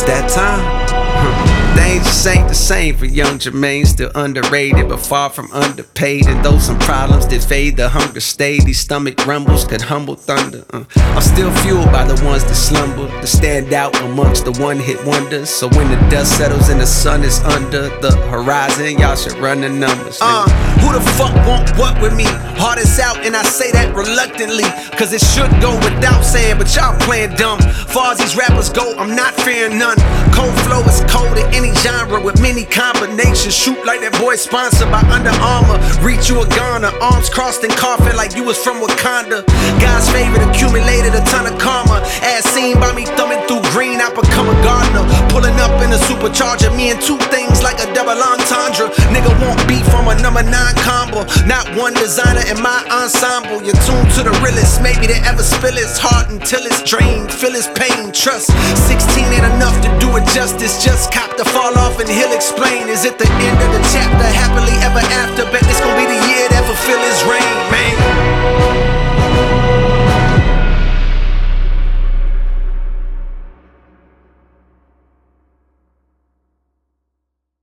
that time. Things just ain't the same for young Jermaine, still underrated but far from underpaid. And though some problems did fade, the hunger stayed. These stomach rumbles could humble thunder. I'm still fueled by the ones that slumber, that stand out amongst the one-hit wonders. So when the dust settles and the sun is under the horizon, y'all should run the numbers. Who the fuck want what with me? Heart is out and I say that reluctantly, cause it should go without saying, but y'all playing dumb. Far as these rappers go, I'm not fearing none. Cold flow is cold in any genre with many combinations. Shoot like that boy sponsored by Under Armour. Reach you a goner, arms crossed and coughing like you was from Wakanda. God's favorite accumulated a ton of karma. As seen by me thumbing through green, I become a gardener. Pulling up in a supercharger, me and two things like a double entendre. Nigga won't beat from a number 9 combo. Not one designer in my ensemble. You're tuned to the realest, maybe they ever spill his heart until it's drained. Feel his pain, trust 16 ain't enough to do it justice. Just cop the fall off and he'll explain. Is it the end of the chapter? Happily ever after? Bet this gon'